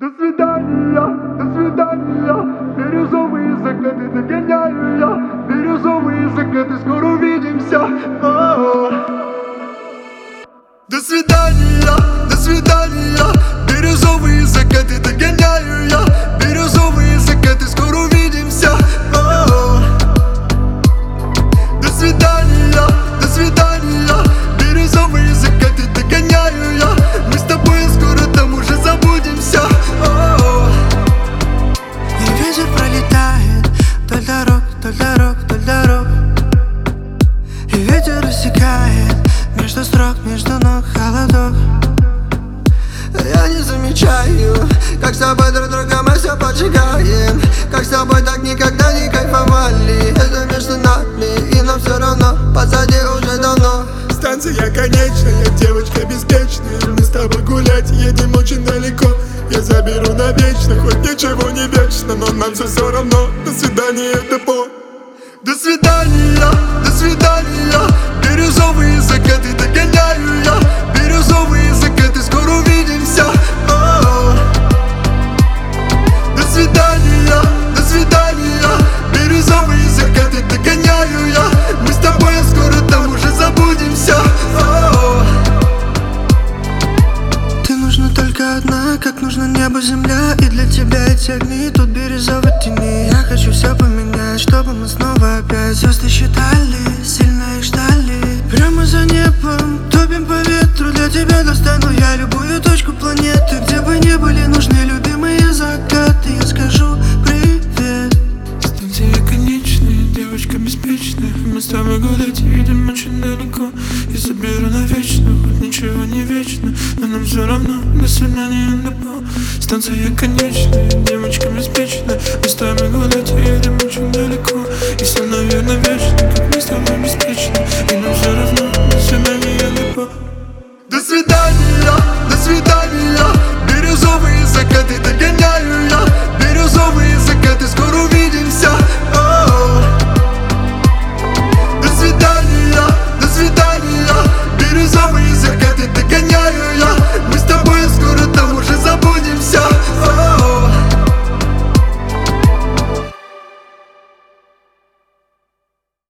До свидания, бирюзовые закаты догоняю я. Бирюзовые закаты, скоро увидимся. До свидания, бирюзовые закаты догоняю я. Бирюзовые закаты, скоро увидимся. До свидания, бирюзовые закаты догоняю я. Мы с тобой скоро там уже забудемся. И ветер пролетает вдоль дорог, вдоль дорог, вдоль дорог. И ветер рассекает между строк, между ног холодок. Я не замечаю, как с тобой друг друга мы все поджигаем. Как с тобой так никогда не кайфовали. Это между нами, и нам все равно позади уже давно. Станция конечная, девочка беспечная. Мы с тобой гулять едем очень далеко. Я заберу навечно, хоть ничего не вечно, но нам все равно. До свидания, депо. До свидания, бирюзовые закаты догоняю я. Бирюзовые закаты, скоро увидимся. До свидания, бирюзовые закаты догоняю я. Мы с тобой скоро там уже забудемся. Ты нужна только одна, как нужно небо, земля. И для тебя эти огни тут бирюзовой тени. Я хочу все поменять, чтобы мы снова опять звезды считали, сильно их ждали. Прямо за небом, топим по ветру. Для тебя достану я любую точку планеты. Где бы ни были нужны любимые закаты, я скажу привет. Станция конечная, девочка беспечная. Мы с тобой гулять едем очень далеко. Я заберу навечно, хоть ничего не вечно, но нам все равно. До свидания, депо. Станция конечная, девочка беспечная. Мы с тобой гулять едем очень далеко. И все, наверное, вечно, как мы с тобой беспечны. И